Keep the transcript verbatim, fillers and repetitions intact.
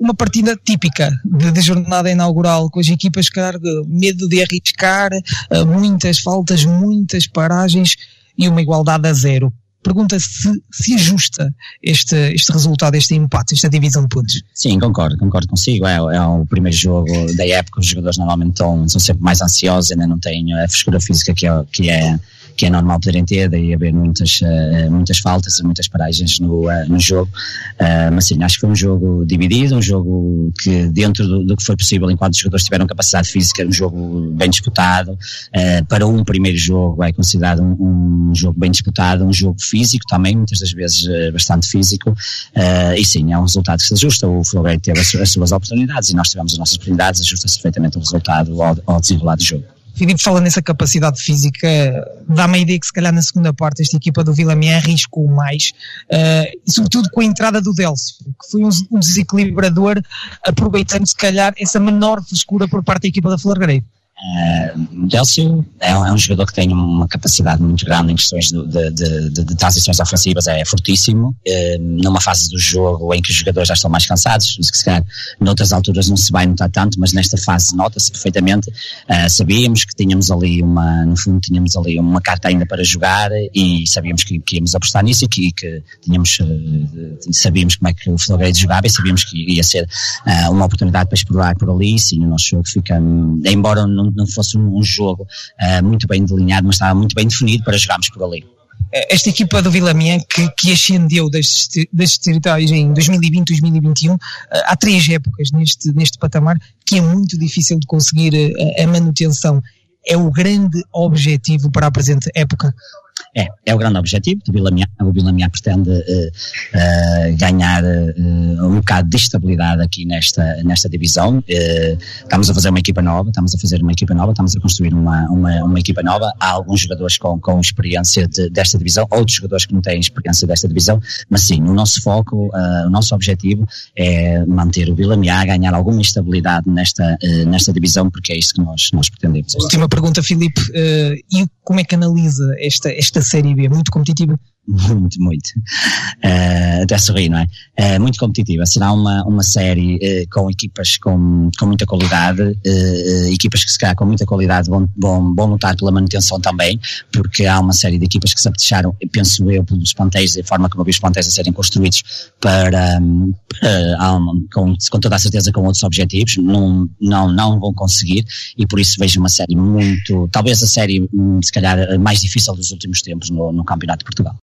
uma partida típica de, de jornada inaugural, com as equipas, calhar, medo de arriscar, muitas faltas, muitas paragens e uma igualdade a zero. Pergunta se se ajusta este, este resultado, este empate, esta divisão de pontos. Sim, concordo, concordo consigo. É, é o primeiro jogo da época, os jogadores normalmente estão, são sempre mais ansiosos, ainda não têm a frescura física que é, que é, que é normal poderem ter, daí haver muitas, uh, muitas faltas e muitas paragens no, uh, no jogo. Uh, mas sim, acho que foi um jogo dividido, um jogo que dentro do, do que foi possível, enquanto os jogadores tiveram capacidade física, um jogo bem disputado. Uh, para um primeiro jogo é considerado um, um jogo bem disputado, um jogo físico também, muitas das vezes uh, bastante físico, uh, e sim, é um resultado que se ajusta. O Flogueiro teve as, as suas oportunidades e nós tivemos as nossas oportunidades, ajusta-se perfeitamente o resultado ao, ao desenrolar do jogo. Filipe, fala nessa capacidade física, dá-me a ideia que se calhar na segunda parte esta equipa do Vila Mian arriscou mais, uh, e sobretudo com a entrada do Délcio, que foi um, um desequilibrador, aproveitando se calhar essa menor frescura por parte da equipa da Florgareiro. Uh, Délcio é, é um jogador que tem uma capacidade muito grande em questões de, de, de, de, de transições ofensivas, é fortíssimo, uh, numa fase do jogo em que os jogadores já estão mais cansados, que se calhar noutras alturas não se vai notar tanto, mas nesta fase nota-se perfeitamente. Uh, sabíamos que tínhamos ali uma, no fundo tínhamos ali uma carta ainda para jogar e sabíamos que, que íamos apostar nisso e que, que tínhamos, uh, sabíamos como é que o Florgareiro jogava e sabíamos que ia ser uh, uma oportunidade para explorar por ali. Sim, o nosso jogo fica, embora não não fosse um, um jogo uh, muito bem delineado, mas estava muito bem definido para jogarmos por ali. Esta equipa do Vila Mian que, que ascendeu destes, destes territórios em dois mil e vinte, dois mil e vinte e um, uh, há três épocas neste, neste patamar, que é muito difícil de conseguir uh, a manutenção. É o grande objetivo para a presente época? É, é o grande objetivo do Vila Mian. O Vila Mian pretende uh, uh, ganhar uh, um bocado de estabilidade aqui nesta, nesta divisão. Uh, estamos a fazer uma equipa nova, estamos a fazer uma equipa nova, estamos a construir uma, uma, uma equipa nova. Há alguns jogadores com, com experiência de, desta divisão, outros jogadores que não têm experiência desta divisão, mas sim, o nosso foco, uh, o nosso objetivo é manter o Vila Mian, ganhar alguma estabilidade nesta, uh, nesta divisão, porque é isso que nós, nós pretendemos. Última pergunta, Filipe, uh, e como é que analisa esta, esta Série B? Muito competitiva? Muito, muito. Uh, até sorri, não é? Uh, muito competitiva. Será uma, uma série uh, com equipas com, com muita qualidade, uh, equipas que se calhar com muita qualidade vão, vão, vão lutar pela manutenção também, porque há uma série de equipas que se apetrecharam, penso eu, pelos plantéis, a forma como eu vi os plantéis a serem construídos para, para um, com, com toda a certeza com outros objetivos, não, não, não vão conseguir, e por isso vejo uma série muito, talvez a série se calhar mais difícil dos últimos tempos no, no Campeonato de Portugal.